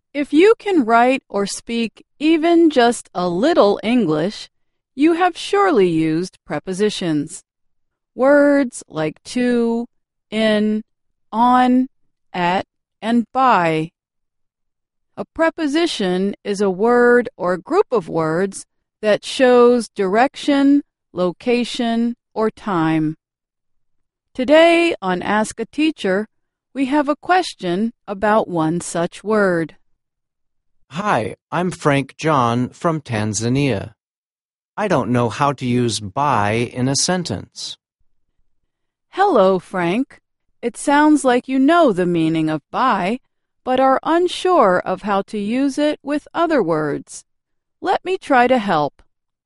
If you can write or speak even just a little English, you have surely used prepositions. Words like to, in, on, at, and by. A preposition is a word or group of words that shows direction, location, or time. Today on Ask a Teacher, we have a question about one such word. Hi, I'm Frank John from Tanzania. I don't know how to use by in a sentence. Hello, Frank. It sounds like you know the meaning of by, but are unsure of how to use it with other words. Let me try to help.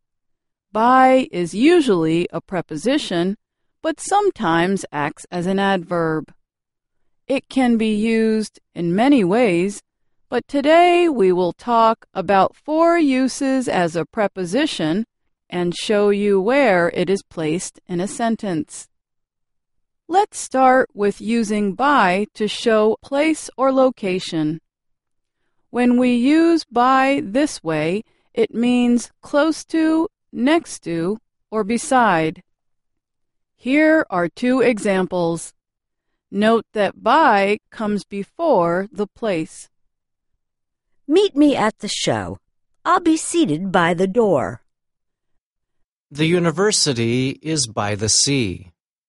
By is usually a preposition, but sometimes acts as an adverb. It can be used in many ways, but today we will talk about 4 uses as a preposition and show you where it is placed in a sentence. Let's start with using by to show place or location. When we use by this way, it means close to, next to, or beside. Here are 2 examples. Note that by comes before the place. Meet me at the show. I'll be seated by the door. The university is by the sea.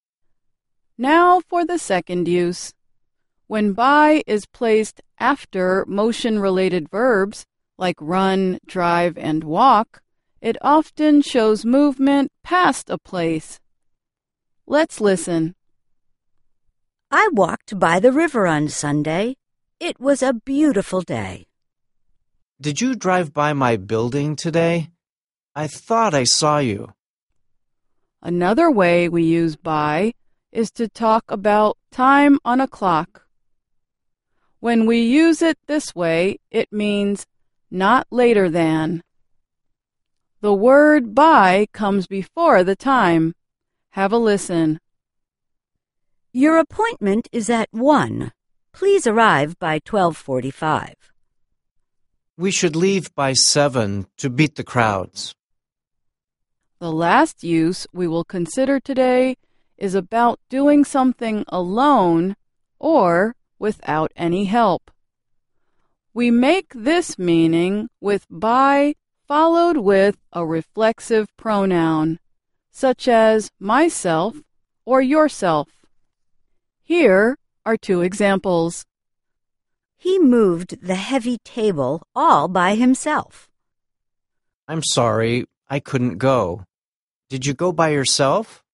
Now for the second use. When by is placed after motion-related verbs like run, drive, and walk, it often shows movement past a place. Let's listen. I walked by the river on Sunday. It was a beautiful day. Did you drive by my building today? I thought I saw you. Another way we use by is to talk about time on a clock. When we use it this way, it means not later than. The word by comes before the time. Have a listen. Your appointment is at 1. Please arrive by 12:45. We should leave by 7 to beat the crowds. The last use we will consider today is about doing something alone or without any help. We make this meaning with by followed with a reflexive pronoun, such as myself or yourself. Here are 2 examples. He moved the heavy table all by himself. I'm sorry, I couldn't go. Did you go by yourself?